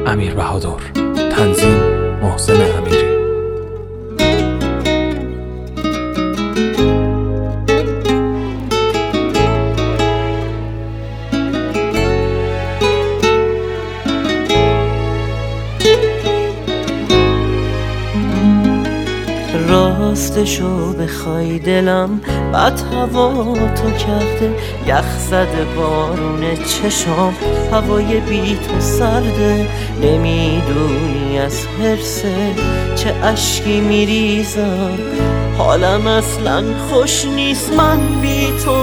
امیر بهادر. تنظیم محسن امیری. راستشو بخوای دلم بد هوا تو کرده، یخ زده بارون چشام، هوای بی تو سرده. نمیدونی از حرسه چه اشکی میریزم، حالم اصلا خوش نیست، من بی تو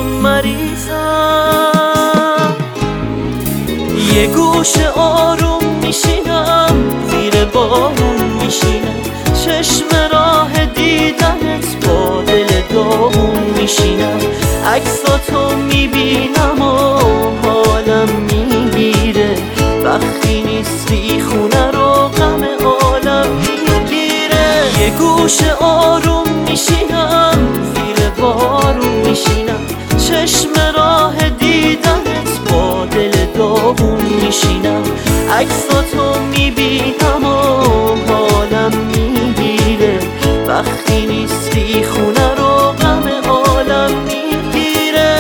مریضم. یه گوشه آروم میشینم، زیر بارون میشینم، چشم راه دیدنت با دل داغون میشینم. عکساتو میبینم و حالم میگیره، وقتی نیستی خونه رو غم عالم میگیره. یه گوشه آروم میشینم، زیر بارون میشینم، چشم راه دیدنت با دل داغون میشینم. عکساتو میبینم و حالم میگیره، وقتی نیستی خونه رو غم عالم میگیره.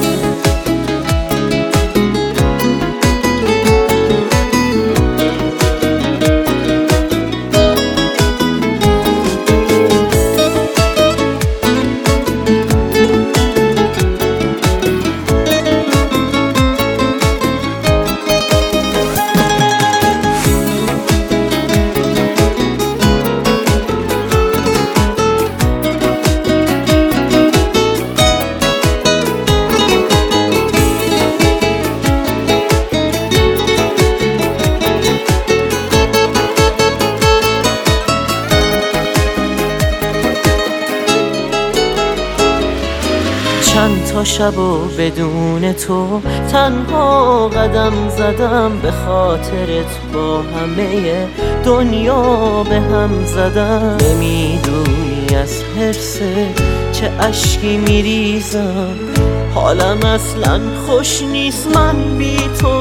چند تا شب و بدون تو تنها قدم زدم، به خاطرت با همه دنیا به هم زدم. نمیدونی از حرسه چه اشکی میریزم، حالم اصلا خوش نیست، من بی تو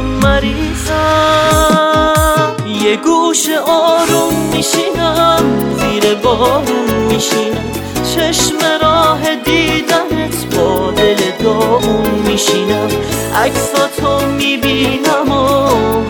مریضم. یه گوشه آروم میشینم، زیر بارون میشینم، چشم راه دیدنت با دل داغون میشینم. عکساتو میبینم و